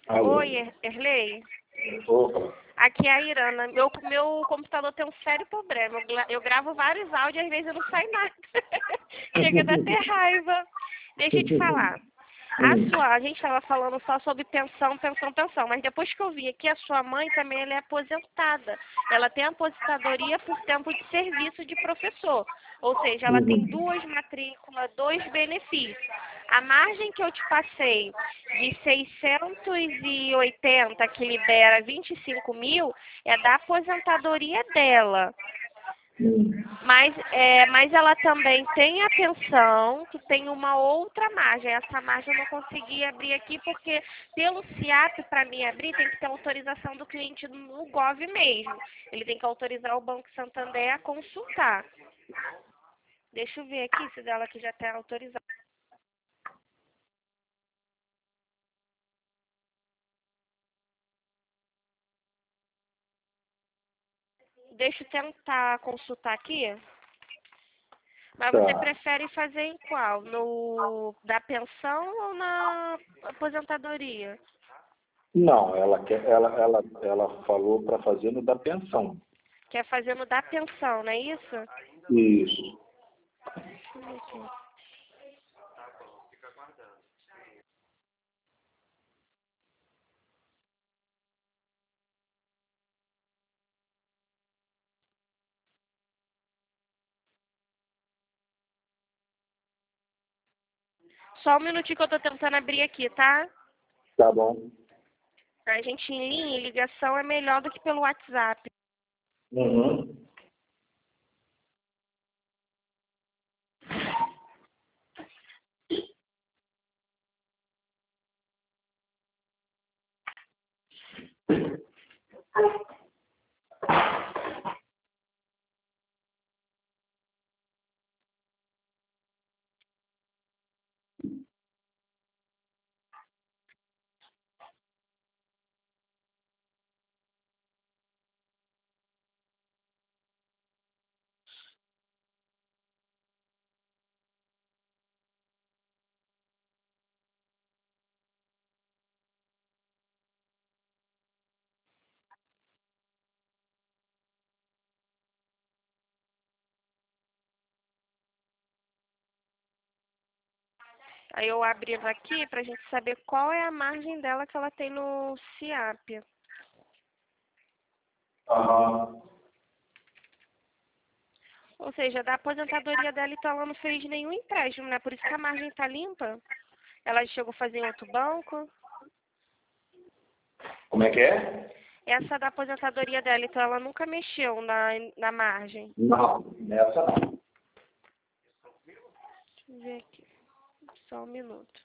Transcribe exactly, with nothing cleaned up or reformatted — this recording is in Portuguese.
Alô? Oi, Er- Erlei. Opa. Aqui é a Irana. Meu, meu computador tem um sério problema. Eu, gra- eu gravo vários áudios e às vezes eu não sai nada. Chega a dar até raiva. Deixa eu te falar. A Hum. sua, a gente estava falando só sobre pensão, pensão, pensão, mas depois que eu vi aqui, a sua mãe também ela é aposentada. Ela tem aposentadoria por tempo de serviço de professor. Ou seja, ela tem Uhum. duas matrículas, dois benefícios. A margem que eu te passei de seiscentos e oitenta, que libera vinte e cinco mil, é da aposentadoria dela. Hum. Mas, é, mas ela também tem a pensão, que tem uma outra margem. Essa margem eu não consegui abrir aqui, porque pelo SIAP, para mim abrir, tem que ter autorização do cliente no Gov mesmo. Ele tem que autorizar o Banco Santander a consultar. Deixa eu ver aqui se dela aqui já está autorizada. Deixa eu tentar consultar aqui. Mas você Tá. prefere fazer em qual? No da pensão ou na aposentadoria? Não, ela quer, ela, ela, ela falou para fazer no da pensão. Quer fazer no da pensão, não é isso? Isso. Deixa eu ver aqui. Só um minutinho que eu tô tentando abrir aqui, tá? Tá bom. A gente em linha, em ligação é melhor do que pelo WhatsApp. Uhum. Aí eu abrindo aqui pra gente saber qual é a margem dela que ela tem no SIAP. Aham. Ou seja, da aposentadoria dela, então ela não fez nenhum empréstimo, né? Por isso que a margem tá limpa. Ela chegou a fazer em outro banco. Como é que é? Essa da aposentadoria dela, então ela nunca mexeu na, na margem. Não, nessa não. Deixa eu ver aqui. Só um minuto.